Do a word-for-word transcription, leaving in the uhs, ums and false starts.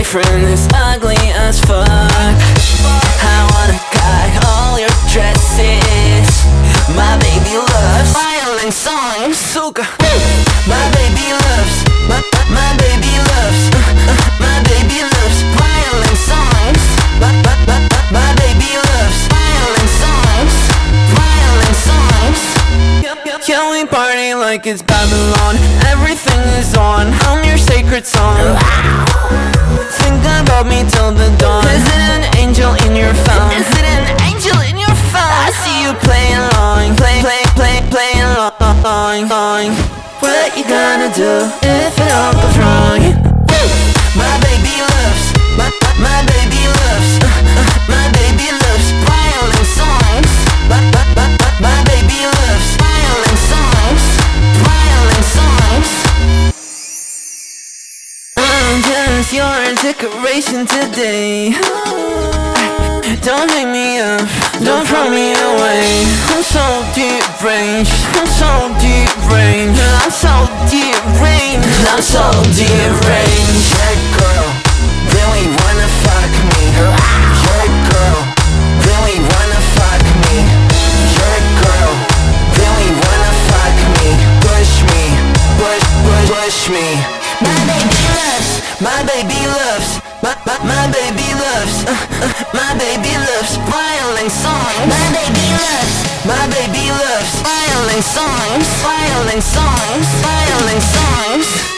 boyfriend is ugly as fuck. I wanna cut all your dresses. My baby loves violent songs. Suka. My baby loves, my, my baby loves, uh, uh, my baby loves violent songs. My, my, my, my baby loves violent songs. Violent songs. Can we party like it's Babylon? Everything is on, I'm your sacred song. Think about me till the dawn. Is it an angel in your phone? Is it an angel in your phone? I see you playing along, play, play, play, playing along. What you gonna do if it all goes wrong? My baby loves, my, my baby loves, uh, uh, my baby loves violent songs. My, my, my, my baby loves violent songs. Violent songs. I'm just your decoration today. Don't hang me up, don't throw me away. I'm so deranged, I'm so deranged, I'm so deranged, I'm so deranged. Yeah, girl, really wanna fuck me. Yeah, girl, really wanna fuck me. Yeah, girl, really wanna fuck me. Push me, push, push, push me. My baby loves, my baby loves, my, my, my baby loves, uh, uh, my baby loves violent songs. My baby loves, my baby loves violent songs. Violent songs, violent songs.